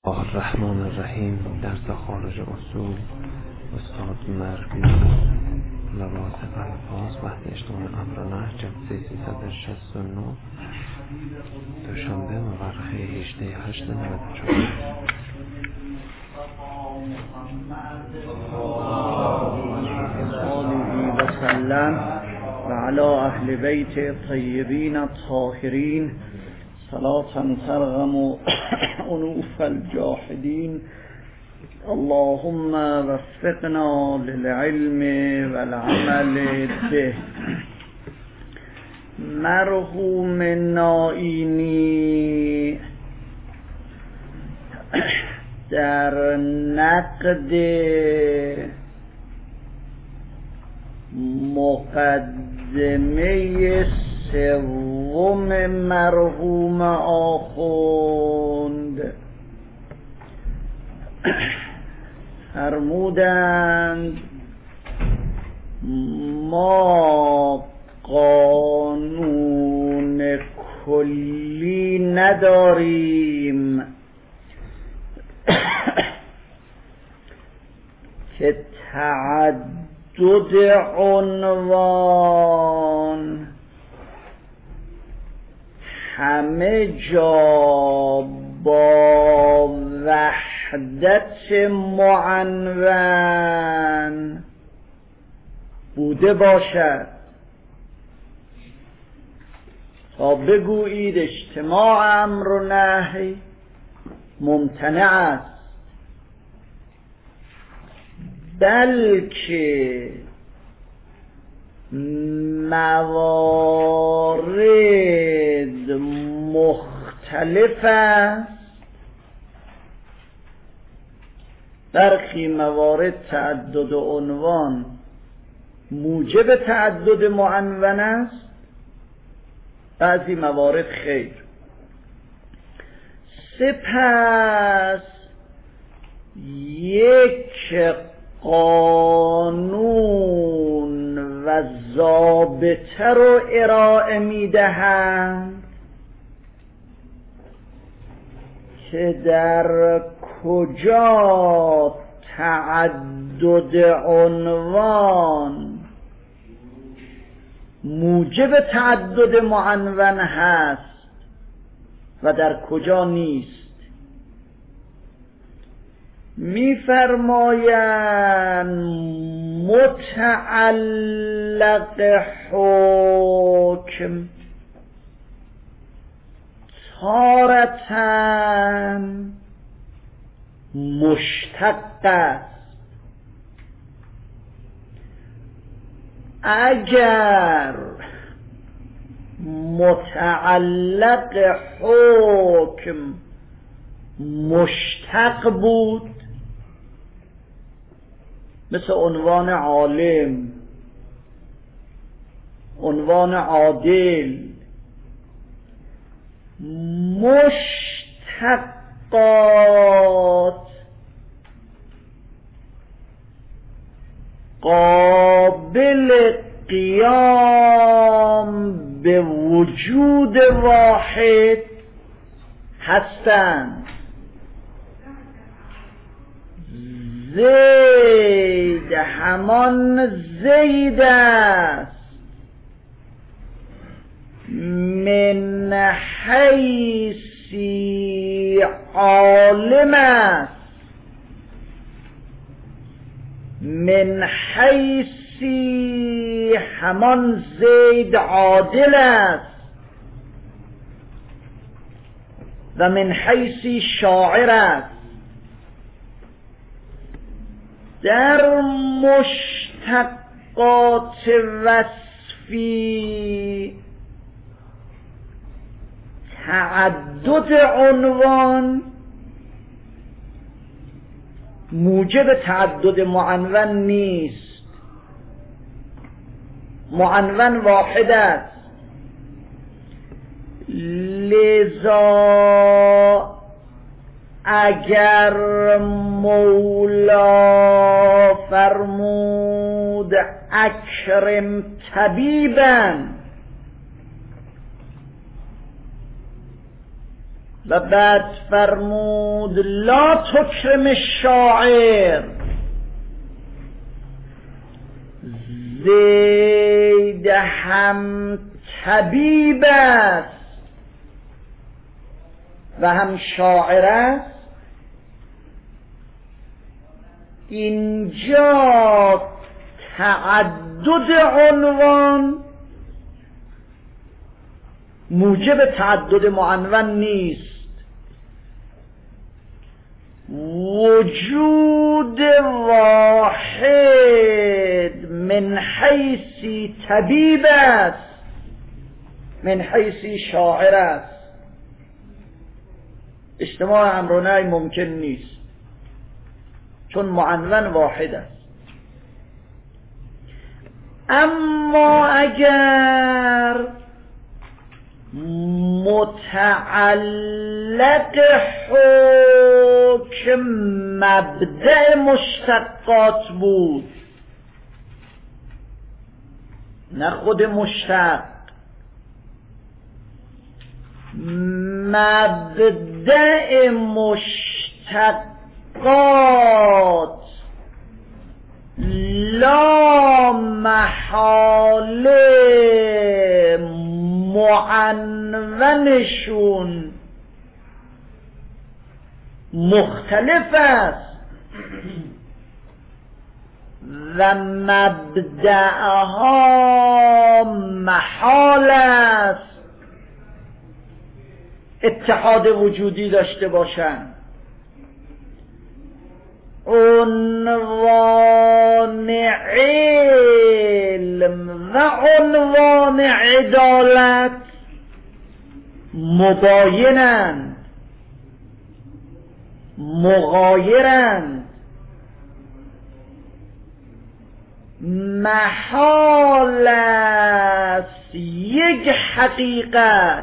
الرحمن الرحیم. درس خارج اصول استاد مربی لواسط الفاظ بحث اجتماع امر و نهی جلسه 369 دوشنبه مورخ 18/8/94. آله و سلم و علی اهل بیت طیبین الطاهرین صلاة ترغم انوف الجاحدین. اللهم وفقنا للعلم والعمل به. مرحوم نائینی در نقد مقدمه سوم مرحوم آخوند فرمودند ما قانون کلی نداریم که تعدد عنوان همه جا با وحدت معنون بوده باشد تا بگویید اجتماع امر و نهی ممتنع است، بلکه موارد مختلف است. برخی موارد تعدد عنوان موجب تعدد معنون است، بعضی موارد خیر. سپس یک قانون و ضابطه رو ارائه میدهند که در کجا تعدد عنوان موجب تعدد معنون هست و در کجا نیست. می‌فرمایند متعلق حکم تارةً مشتق است. اگر متعلق حکم مشتق بود، مثل عنوان عالم، عنوان عادل، مشتقات قابل قیام به وجود واحد هستند. زید همان زید است، من حیثی عالم است، من حیثی همان زید عادل است و من حیثی شاعر است. در مشتقات وصفی تعدد عنوان موجب تعدد معنون نیست، معنون واحد است. لذا اگر مولا فرمود اکرم طبیبا، و بعد فرمود لا تکرم الشاعر، زید هم طبیب است و هم شاعر است. اینجا تعدد عنوان موجب تعدد معنون نیست. وجود واحد من حیث طبیب است، من حیث شاعر است. اجتماع امر و نهی ممکن نیست چون معنون واحد است. اما اگر متعلق حکم مبدأ مشتقات بود، نه خود مشتق، مبدأ مشتقات لا محاله معنونشون مختلف است و مبدأها محال است اتحاد وجودی داشته باشند. عنوان علم و عنوان عدالت مباینند، مغایرند. محال است یک حقیقت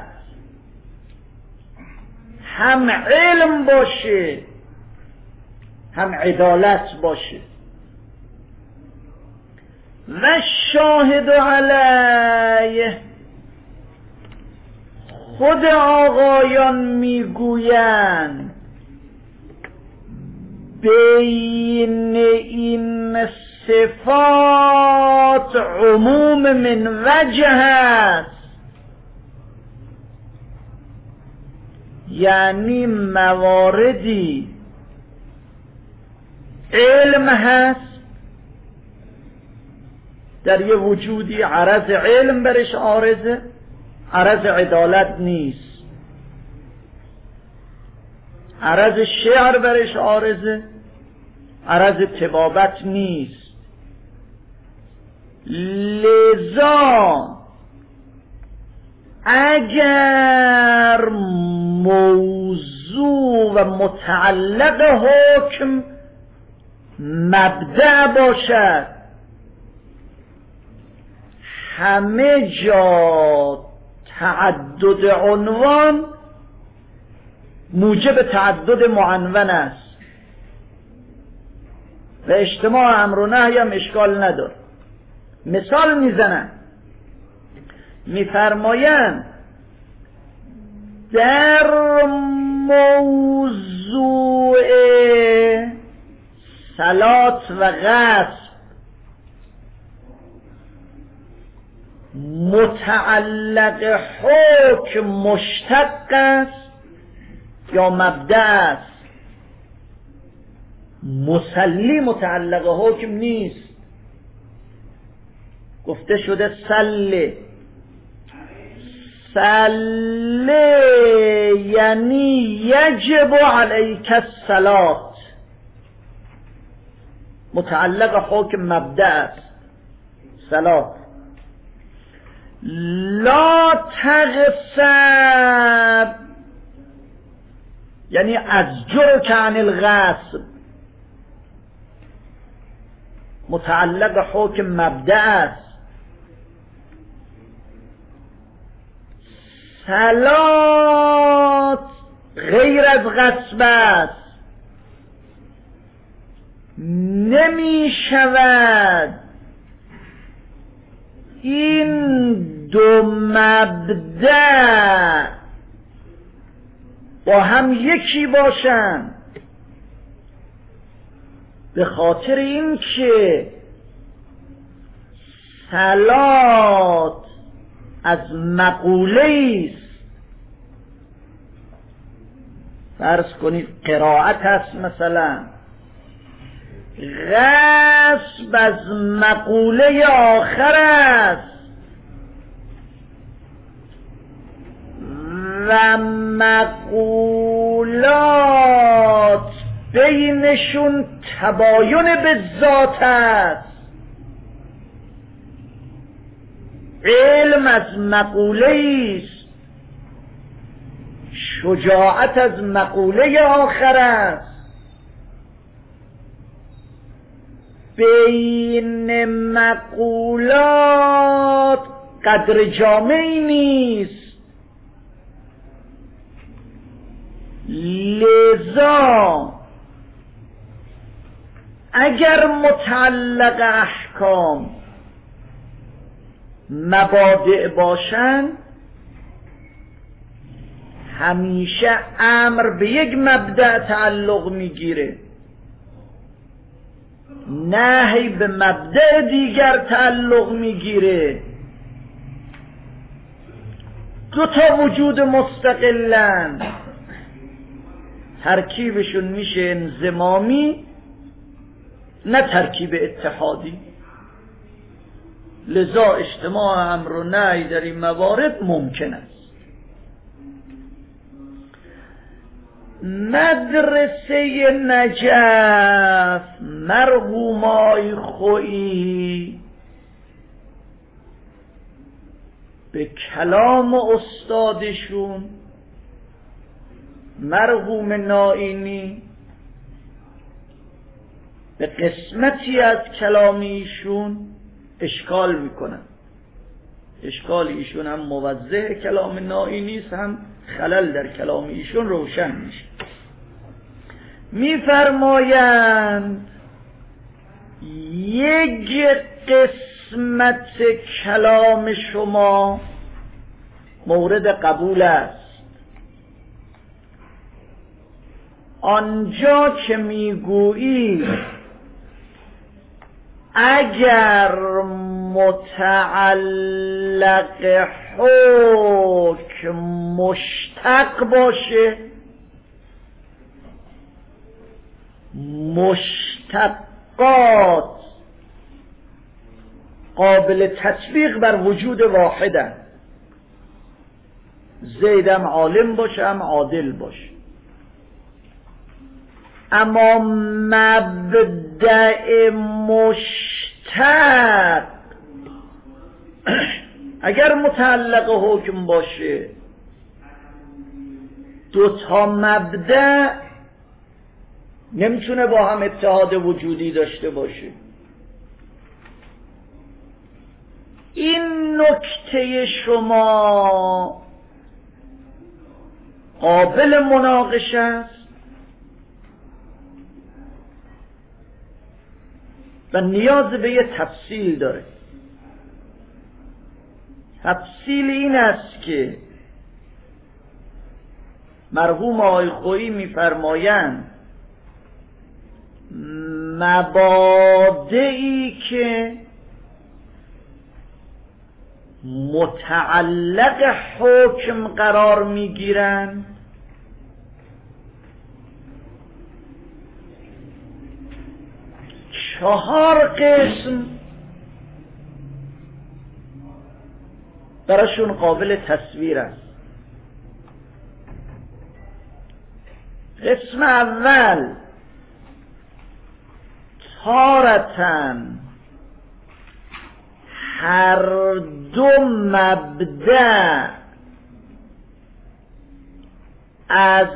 هم علم باشه هم عدالت باشه. و شاهد علیه، خود آقایان میگویند بین این صفات عموم من وجه است، یعنی مواردی علم هست در یه وجودی عرض علم برش عارضه، عرض عدالت نیست. عرض شعر برش عارضه، عرض طبابت نیست. لذا اگر موضوع و متعلق حکم مبدأ باشد، همه جا تعدد عنوان موجب تعدد معنون است و اجتماع امر و نهی هم اشکال نداره. مثال میزنن، میفرمایند در موضوع صلات و غسل متعلق حکم مشتق است یا مبدأ است؟ مسلی متعلق حکم نیست. گفته شده سله، سله یعنی یجب علیک الصلاة، متعلق حکم مبدأ است صلاة. لا تغصب یعنی ازجرک عن الغصب، متعلق حکم مبدأ است. صلات غیر از غصب است، نمی شود این دو مبدأ با هم یکی باشن، به خاطر این که صلات از مقوله است. فرض کنید قرائت است مثلا، غصب از مقوله آخر است و مقولات بینشون تباین به ذات است. علم از مقوله است، شجاعت از مقوله آخر است. بین مقولات قدر جامعی نیست. لذا اگر متعلق احکام مبادئ باشن، همیشه امر به یک مبدأ تعلق میگیره، نهی به مبدأ دیگر تعلق میگیره. دو تا وجود مستقلن، ترکیبشون میشه انضمامی نه ترکیب اتحادی. لذا اجتماع امر و نهی در این موارد ممکن است. مدرسه نجف مرحوم آقای خویی به کلام استادشون مرحوم نائینی، به قسمتی از کلام ایشون اشکال میکنن. اشکال ایشون هم موضح کلام نائینی است، هم خلل در کلام ایشون روشن میشه. میفرمایند یک قسمت کلام شما مورد قبول است، آنجا که میگویی اگر متعلق حکم مشتق باشه، مشتقات قابل تطبیق بر وجود واحدن، زیدم عالم باشه هم عادل باشه، اما مبدأ مشتق اگر متعلق حکم باشه، دو تا مبدأ نمیتونه با هم اتحاد وجودی داشته باشه. این نکته شما قابل مناقشه است و نیاز به یه تفصیل داره. تفصیل این است که مرحوم آقای خویی میفرمایند مبادئی که متعلق حکم قرار میگیرند چهار قسم براشون قابل تصویر است. قسم اول تارتن هر دو مبدأ از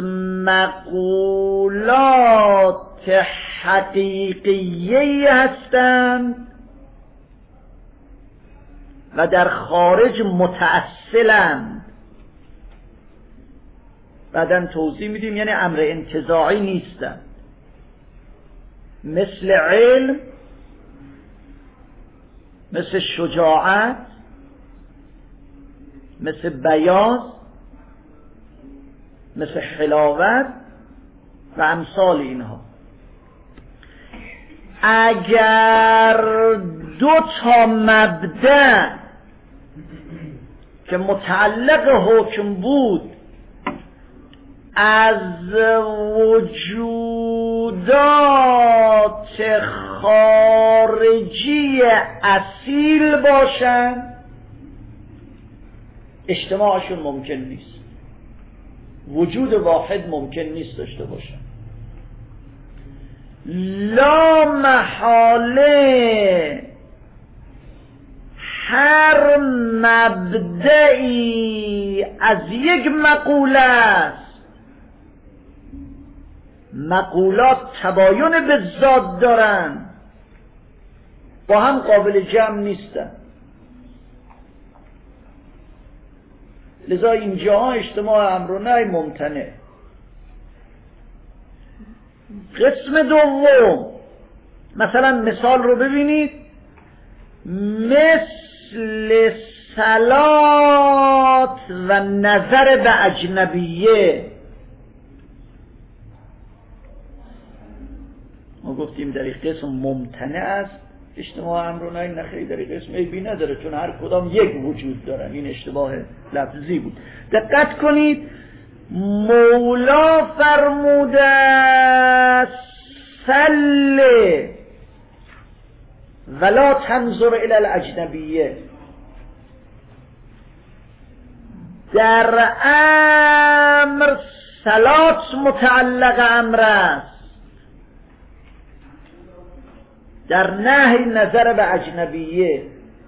مقولات حقیقیه هستند و در خارج متأصلند. بعداً توضیح میدیم، یعنی امر انتزاعی نیستند، مثل علم، مثل شجاعت، مثل بیاض، مثل حلاوت و امثال اینها. اگر دو تا مبدأ که متعلق حکم بود از وجودات خارجی اصیل باشن اجتماعشون ممکن نیست، وجود واحد ممکن نیست داشته باشن. لا محاله هر مبدئی از یک مقوله است. مقولات تباین به ذات دارن، با هم قابل جمع نیستن. لذا اینجا اجتماع امر و نهی ممتنع. قسم دوم، مثلا مثال رو ببینید، مثل صلات و نظر به اجنبیه. ما گفتیم در این قسم ممتنع است اجتماع امر و نهی، نخیلی در این قسم عیبی نداره، چون هر کدام یک وجود دارن. این اشتباه لفظی بود. دقت کنید، مولا فرموده سل ولا تنظر الی الاجنبیه. در امر صلات متعلق امر است، در نهی نظر به اجنبیه.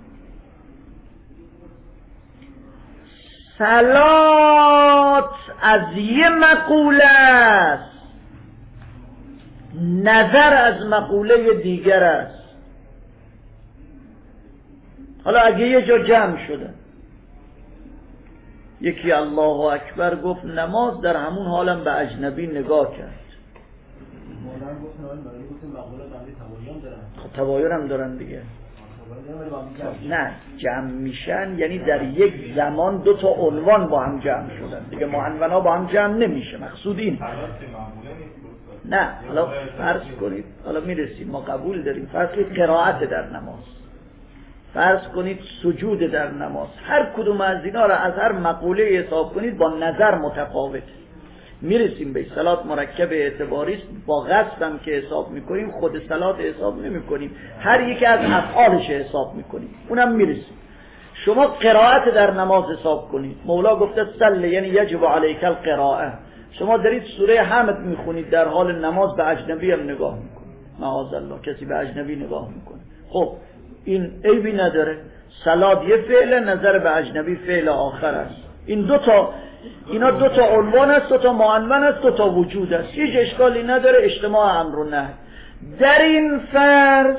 صلات از یه مقوله است، نظر از مقوله دیگر است. حالا اگه یه جا جمع شده، یکی الله اکبر گفت نماز، در همون حالم به اجنبی نگاه کرد. خب تباین هم دارن دیگه. نه، جمع میشن یعنی در یک زمان دو تا عنوان با هم جمع شدن دیگه. معنونا با هم جمع نمیشه، مقصود این. نه حالا فرض کنید، حالا میرسیم، ما قبول داریم، فرض کنید قرائت در نماز، فرض کنید سجود در نماز، هر کدوم از اینا را از هر مقوله حساب کنید با نظر متفاوت. میرسیم به صلات مرکب اعتباری است، با قصد هم که حساب میکنیم خود صلات حساب نمیکنیم، هر یک از افعالش حساب میکنیم، اونم میرسیم. شما قرائت در نماز حساب کنید، مولا گفته صلی یعنی یجب علیک القراءه. شما دارید سوره حمد میخونید، در حال نماز به اجنبی هم نگاه میکنید، معاذ الله کسی به اجنبی نگاه میکنه. خب این عیبی نداره، صلات یه فعل، نظر به اجنبی فعل آخر است. این اینا دو تا عنوان است، دو تا معنون است، دو تا وجود است، هیچ اشکالی نداره. اجتماع امر و نهی در این فرض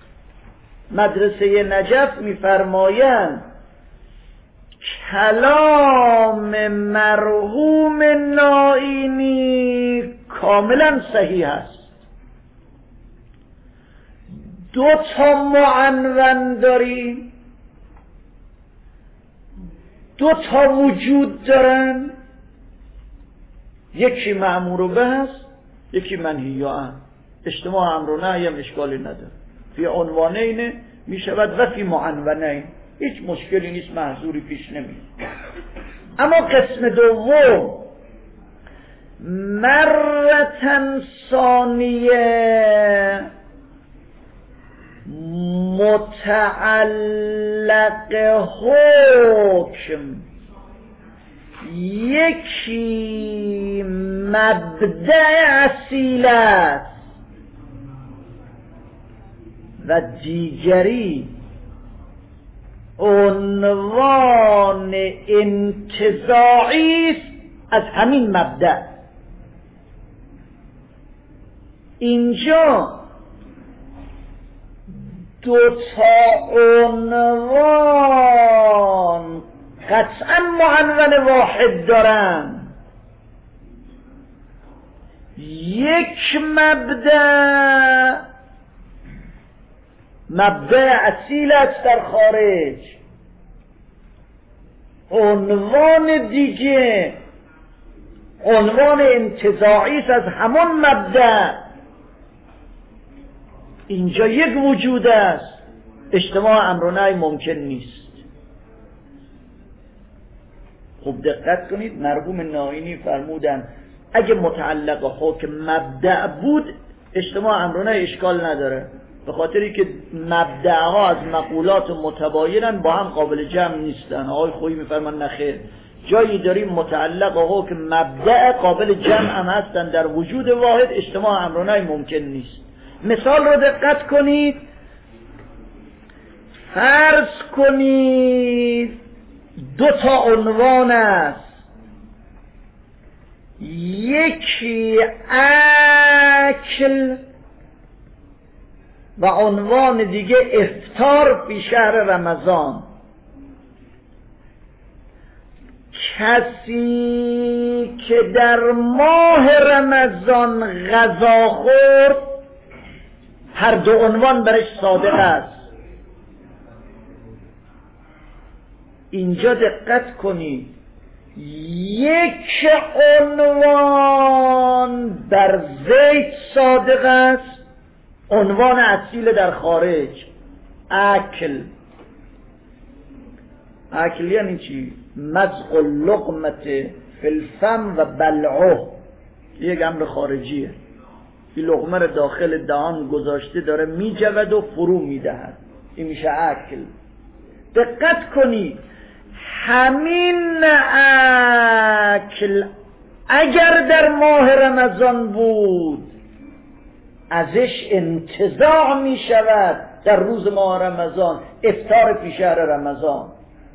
مدرسه نجف میفرمایند کلام مرحوم نائینی کاملا صحیح است. دو تا معنون داریم، دو تا وجود دارن، یکی مأمور به است، یکی منهی عنه. اجتماع امر و نهی هم اشکالی نداره، فی عنوانین می شود و فی معنونین، هیچ مشکلی نیست، محظوری پیش نمیاد. اما قسم دوم، مرة ثانیه متعلق حکم، یکی مبدأ اصیل است و دیگری عنوان انتزاعی است از همین مبدأ. اینجا دو تا عنوان قطعا معنون واحد دارن، یک مبدأ اصیل است در خارج، عنوان دیگه عنوان انتزاعی است از همون مبدأ. اینجا یک وجود است، اجتماع امر و نهی ممکن نیست. خوب دقت کنید، مرحوم نائینی فرمودن اگه متعلق حکم مبدأ بود اجتماع امر و نهی اشکال نداره، به خاطری که مبدأها از مقولات متباینن، با هم قابل جمع نیستن. آقای خویی میفرمان نخیر، جایی داریم متعلق حکم مبدأ قابل جمع هم هستن، در وجود واحد اجتماع امر و نهی ممکن نیست. مثال رو دقت کنید. فرض کنید دو تا عنوان است، یکی اکل و عنوان دیگه افطار فی شهر رمضان. کسی که در ماه رمضان غذا خورد، هر دو عنوان برش صادق است. اینجا دقت کنید، یک عنوان بر زید صادق است، عنوان اصیل در خارج اکل. اکل یعنی چی؟ مزق اللقمت فی الفم و بلعه، یک امر خارجیه. این لقمه رو داخل دهان گذاشته داره میجود و فرو میدهد، این میشه اکل. دقت کنید، همین اکل اگر در ماه رمضان بود ازش انتزاع می شود در روز ماه رمضان، افطار فی شهر رمضان.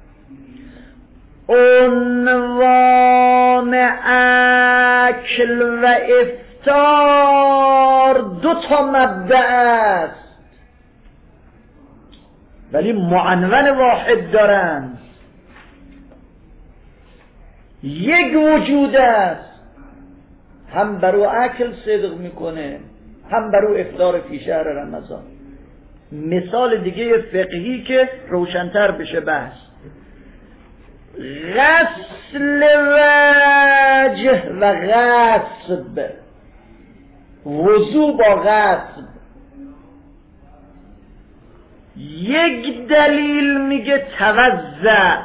عنوان اکل و افطار دو تا مبدأ است ولی معنون واحد دارند. یک وجود است، هم برو اکل صدق میکنه هم برو افطار فی شهر رمضان. مثال دیگه فقهی که روشن‌تر بشه بحث، غسل وجه و غسب، وضو با غسب. یک دلیل میگه توضع.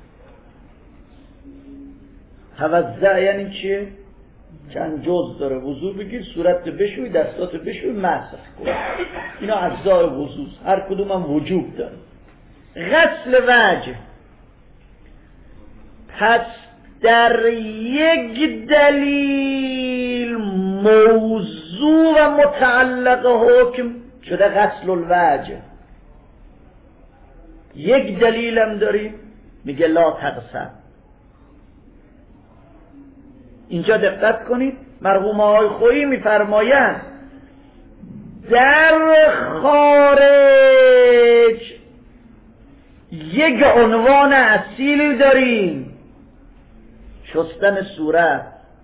توضع یعنی چیه؟ چند جز داره. وضو بگیر، صورت بشوی، دستات بشوی، مسح کن. اینا اجزای وضو، هر کدوم هم وجوب داره. غسل وجه، پس در یک دلیل موضوع و متعلق حکم شده غسل الوجه. یک دلیل هم داریم میگه لا تغسل. اینجا دقت کنید، مرحوم آقای خویی میفرمایند در خارج یک عنوان اصیل داریم، شستن صورت،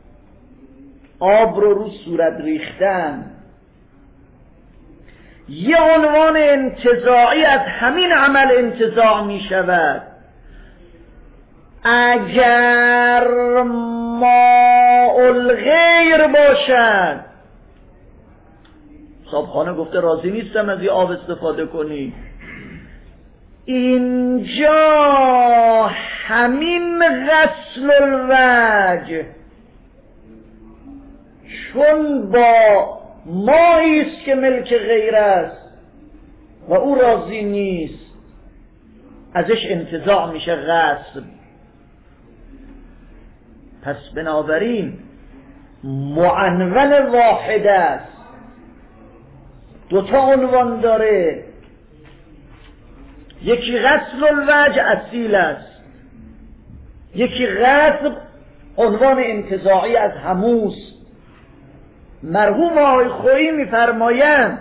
آب رو صورت ریختن. یه عنوان انتزاعی از همین عمل انتزاع می شود. اگر ماء الغیر باشد، صاحبخانه گفته راضی نیستم از این آب استفاده کنی، اینجا همین غسل الوجه چون با مایی است که ملک غیر است و او راضی نیست، ازش انتزاع میشه غصب. پس بنابراین معنون واحد است، دوتا عنوان داره. یکی غسل الوجه اصیل است، یکی غصب عنوان انتزاعی از هموست. مرحوم آقای خویی میفرمایند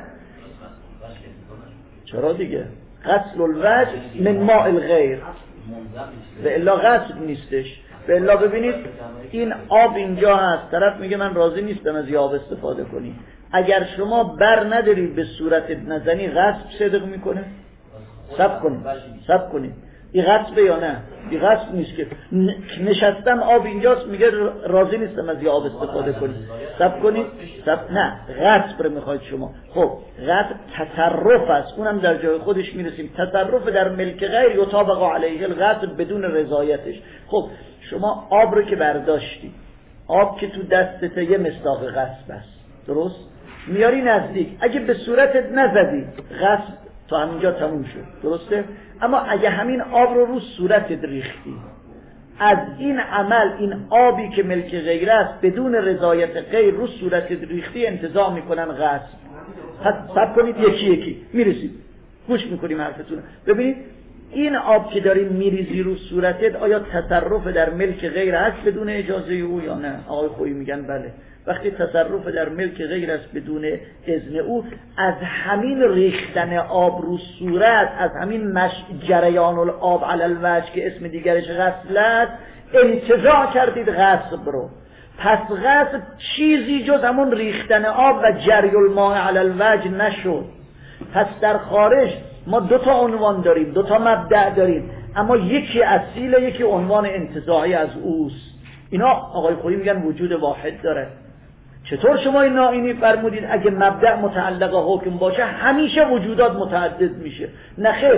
چرا دیگه غسل الوجه من ماء الغیر، به الا غسل نیستش. به الا ببینید این آب اینجا هست، طرف میگه من راضی نیستم از این آب استفاده کنی، اگر شما بر نداری به صورت نزنی غصب صدق میکنه. سب کنید این غصب یا نه؟ این غصب نیست که نشستم آب اینجاست میگه راضی نیستم از یه آب استفاده کنید، صبر کنید، نه غصب رو میخواید شما. خب غصب تصرف است، اونم در جای خودش میرسیم. تصرف در ملک غیر یطابق علیه الغصب بدون رضایتش. خب شما آب رو که برداشتی، آب که تو دستت یه مصداق غصب است، درست؟ میاری نزدیک، اگه به صورتت نزدی غصب تا همینجا تموم شد، درسته؟ اما اگه همین آب رو صورتت ریختی، از این عمل این آبی که ملک غیر است بدون رضایت غیر رو صورتت ریختی انتزاع میکنن غصب. پس صبر کنید یکی یکی میرسید، گوش میکنیم حرفتون. ببینید این آب که داری میریزی رو صورتت آیا تصرف در ملک غیر است بدون اجازه او یا نه؟ آقای خویی میگن بله. وقتی تصرف در ملک غیر است بدون اذن او، از همین ریختن آب رو صورت، از همین جریان الآب علی الوجه که اسم دیگرش غسل است، انتزاع کردید غصب رو. پس غصب چیزی جز همون ریختن آب و جری الماء علی الوجه نشد. پس در خارج ما دو تا عنوان داریم، دو تا مبدأ داریم، اما یکی اصیله، یکی عنوان انتزاعی از اوست. اینا آقای خویی میگن وجود واحد داره. چطور شما این نائینی فرمودید اگه مبدأ متعلق حکم باشه همیشه وجودات متعدد میشه؟ نخیر،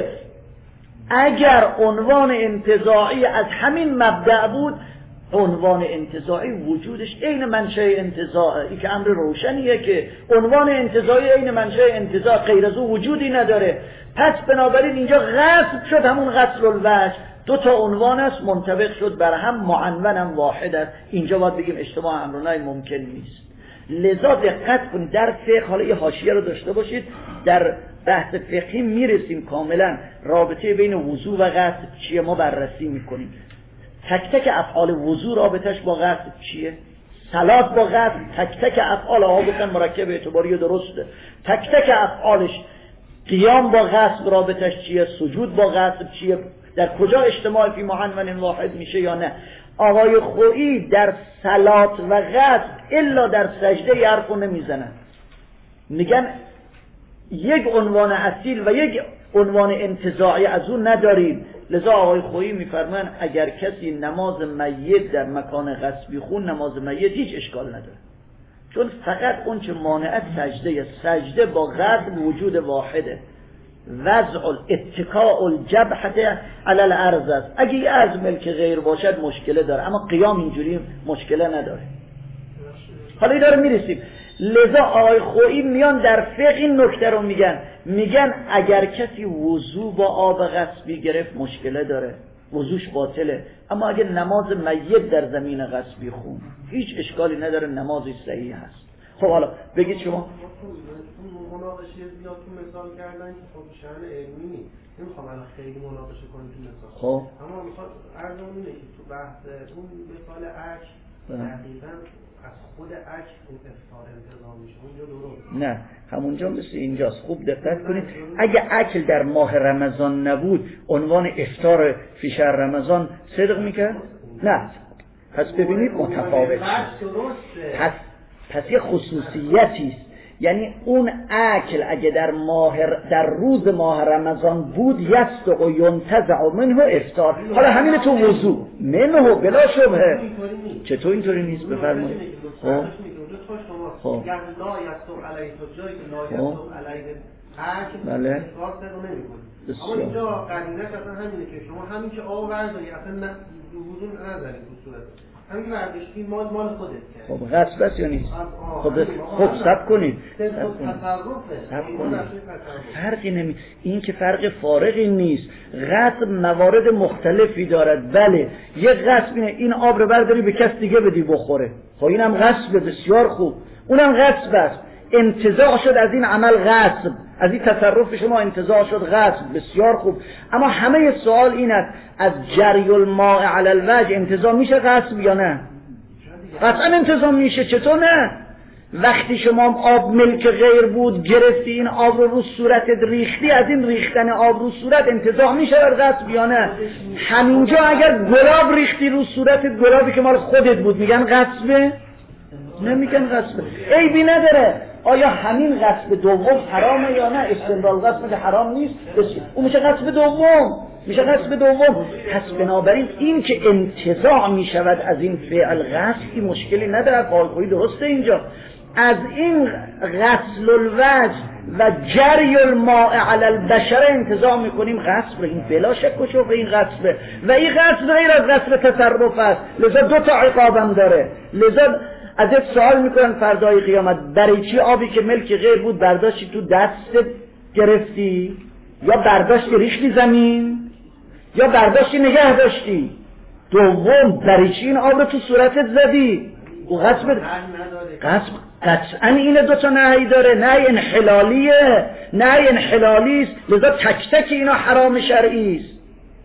اگر عنوان انتزاعی از همین مبدأ بود، عنوان انتزاعی وجودش عین منشأ انتزاعه. این که امر روشنیه که عنوان انتزاعی عین منشأ انتزاع، غیر از او وجودی نداره. پس بنابراین اینجا غصب شد همون غسل الوجه، دو تا عنوان است منطبق شد بر هم، معنونم واحد است. اینجا باید بگیم اجتماع امرنای ممکن نیست. لذا دقت کنید در فقه، حالا یه حاشیه رو داشته باشید، در بحث فقهی میرسیم کاملا رابطه بین وضو و غسل چیه ما بررسی میکنیم. تک تک افعال وضو رابطش با غسل چیه؟ صلات با غسل، تک تک افعال ها گفتن مرکب اعتباری درسته، تک تک افعالش. قیام با غسل رابطش چیه؟ سجود با غسل چیه؟ در کجا اجتماع فی معنون واحد میشه یا نه؟ آقای خویی در صلات و غسل الا در سجده حرفو نمیزنن، میگن یک عنوان اصیل و یک عنوان انتزاعی از اون نداریم. لذا آقای خویی میفرمان اگر کسی نماز میت در مکان غصبی خون، نماز میت هیچ اشکال نداره، چون فقط اون چه مانعت سجده، سجده با غسل وجود واحده. وضع اتکاء الجبهه علی الارض است. اگه از ملک غیر باشد مشکله داره، اما قیام اینجوری مشکله نداره. حالا این داره میرسیم. لذا آقای خویی میان در فقه این نکته رو میگن اگر کسی وضو با آب غصبی گرفت مشکله داره، وضوش باطله، اما اگه نماز میت در زمین غصبی خون هیچ اشکالی نداره، نمازی صحیح هست. خب حالا بگید شما مناقشه زیاد تو مثال کردن که خب شأن علمی نیست، نمیخوام الان خیلی مناقشه کنیم تو مثال. خب اما میخواد عرضم اینه که تو بحث اون مثال عکس دقیقاً از خود عکس اون افطار انتظام میشه، اونجا درست نه، همونجا مثل اینجاست. خوب دقت کنید، اگه اکل در ماه رمضان نبود عنوان افطار فی شهر رمضان صدق میکرد؟ نه. پس ببینید متفاوت پس یه خصوصیتی است. یعنی اون اکل اگه در روز ماه رمضان بود یصدق و ینتزع منه افطار. حالا همین تو وضو منه بلا شبهه. چطور اینطوری نیست؟ بفرمایید. خب لا یصدق علیه تو جایی که لا یصدق علیه اکل بله افطار صدق نمی‌کنه. اما اینجا قرینه اصلا همینه که شما همین که آب برداری اصلا وضو نداری تو صورت همین برداشتی مال خودت کرد. خب غصب است یا نیست؟ خب صبر کنید. فرقی نمی، این که فرق فارقی نیست. غصب موارد مختلفی دارد. بله یک غصب اینه این آب رو برداری به کس دیگه بدی بخوره، خب اینم غصب، بسیار خوب، اونم غصب است. انتزاع شد از این عمل غصب، از این تصرف شما انتزاع شد غصب، بسیار خوب. اما همه سوال این است از جری الماء علی الوجه انتزاع میشه غصب یا نه؟ قطعا انتزاع میشه. چطور نه؟ وقتی شما آب ملک غیر بود گرفتی این آب رو صورتت ریختی، از این ریختن آب رو صورت انتزاع میشه غصب یا نه؟ همینجا اگر گلاب ریختی رو صورتت، گلابی که مال خودت بود، میگن غصبه؟ نمیگن غصب، عیبی نداره. آیا همین غصب دوم حرامه یا نه؟ استمرار غصب که حرام نیست، اون میشه غصب دوم. میشه غصب دوم. پس بنابراین این که انتزاع میشود از این فعل غصبی مشکلی نداره، قاعده درسته اینجا. از این غسل الوجه و جری الماء علی البشر انتزاع میکنیم غصب. این بلا شک و شبهه این غصبه و این غصب غیر از غصب تصرف است، لذا دو تا عقابم داره. لذا ازت سوال میکنن فردای قیامت برای چی آبی که ملک غیر بود برداشتی تو دستت گرفتی، یا برداشتی ریختی زمین، یا برداشتی نگه داشتی؟ دوم برای چی این آب رو تو صورتت زدی؟ و غصب قطعا این دوتا نهی داره. نهی انحلالیه، نهی انحلالیست، لذا تک تک اینا حرام شرعی است.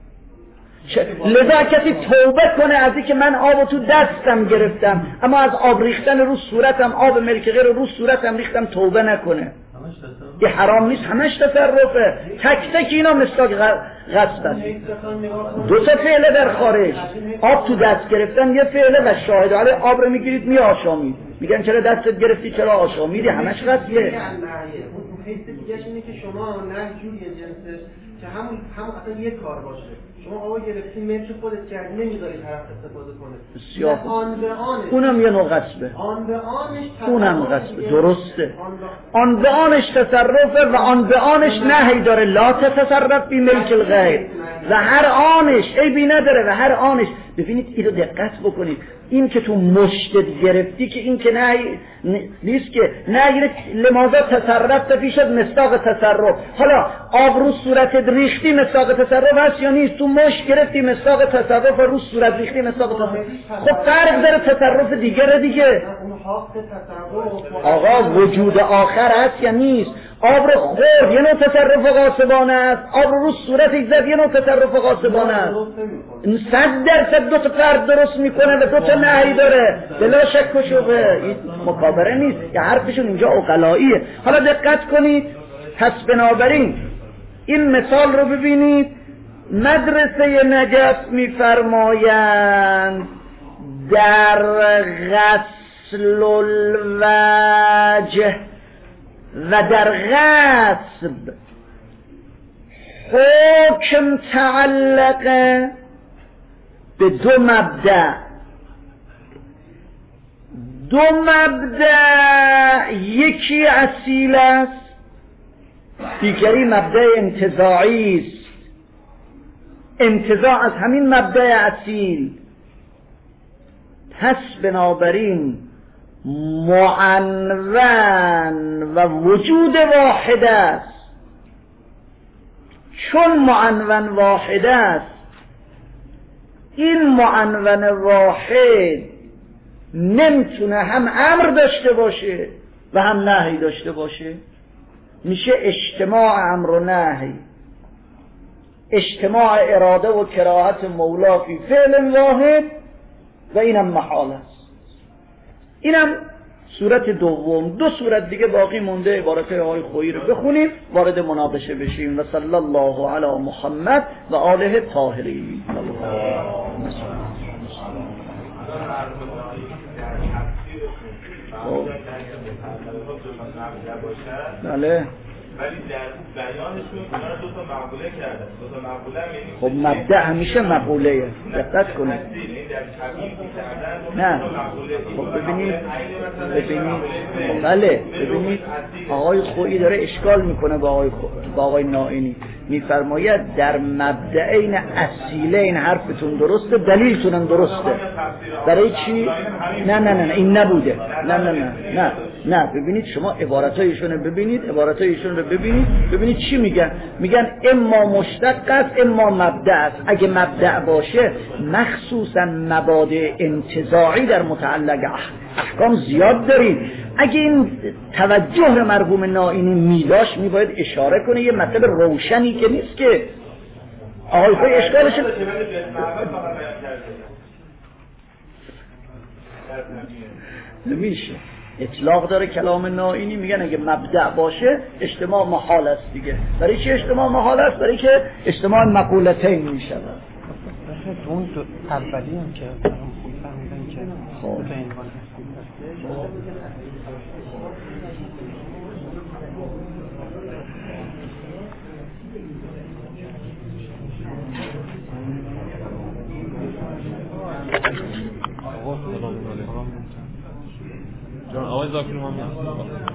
لذا کسی توبه کنه از این که من آب تو دستم گرفتم اما از آب ریختن رو صورتم، آب ملک غیر رو صورتم ریختم، توبه نکنه، این حرام نیست، همش تصرفه. تک تک اینا مصداق غصب است. دو تا فعله در خارج، آب تو دست گرفتن یه فعله و شاهد علی آب رو میگیرید میآشامید، میگن چرا دستت گرفتی چرا آشامیدی، همش غصبه. حیث دیگه‌ش اینه که شما نه جوری جنسش که همون اصلا یک کار باشه، شما آقا گرفتی ملک خودت کردی نمیذاری طرف استفاده کنه، بسیار آن به آنش، اونم یه نوع غصبه، آن به آنش اونم غصبه، درسته. آن به آنش تصرفه و آن به آنش نهی داره، لا تتصرف بی ملک الغیر، و هر آنش عیبی نداره و هر آنش. ببینید اینو دقت بکنید، این که تو مشتت گرفتی که این که نه نیست که نه لماذا تصرفت پیش از مصداق تصرف. حالا آب رو صورتت ریختی مصداق تصرف هست یا نیست؟ تو مشت گرفتی مصداق تصرف و رو صورت ریختی مصداق تصرف. خب فرق داره، تصرف دیگره دیگه. آقا وجود آخر هست یا نیست؟ آب رو خورد یه نوع تصرف غاصبانه است، آب رو صورتش زد یه نوع تصرف غاصبانه است. 100% دو تا فرد درست میکنه و دو تا نهی داره، بلا شک و شبهه. این مکابره نیست، یه حرفشون اینجا عقلاییه. حالا دقت کنید، پس بنابراین این مثال رو ببینید. مدرسه نجف میفرمایند در غسل الوجه و در غصب حکم تعلق به دو مبدأ. دو مبدأ، یکی اصیل است، دیگری مبدأ انتزاعی است. انتزاع از همین مبدأ اصیل. پس بنابراین معنون و وجود واحد است. چون معنون واحد است، این معنون واحد نمیتونه هم امر داشته باشه و هم نهی داشته باشه. میشه اجتماع امر و نهی، اجتماع اراده و کراهت مولا فی فعل واحد، و اینم محال است. اینم صورت دوم. دو صورت دیگه باقی مونده، عبارت آقای خویی رو بخونیم وارد مناقشه بشیم. و صلی الله علی محمد و آله طاهرین. بله. ولی در بیانشون اینا رو دو تا مقوله کردن. دو تا مقوله یعنی خب مبدأ همیشه مقوله. دقت کنید. نه. خب ببینید. بله. ببینید آقای خویی داره اشکال میکنه با آقای نائینی. میفرماید در مبدأین اصیلین حرفتون درسته، دلیلتونم درسته. برای چی؟ نه این نبوده. نه ببینید شما عبارتایشون رو ببینید چی میگن. میگن اما مشتق است اما مبدأ است. اگه مبدأ باشه مخصوصا مبادئ انتزاعی در متعلق احکام زیاد دارید. اگه این توجه مرحوم نائینی میداشت میباید اشاره کنه یه مطلب روشنی که نیست که آقای خوی اشکالش نمیشه. اطلاق داره کلام نائینی، میگن اگه مبدأ باشه اجتماع محال است دیگه. برای چه اجتماع محال است؟ برای که اجتماع مقولتین میشه. اون اولی هم که فهمیدن که خب مذاکره هم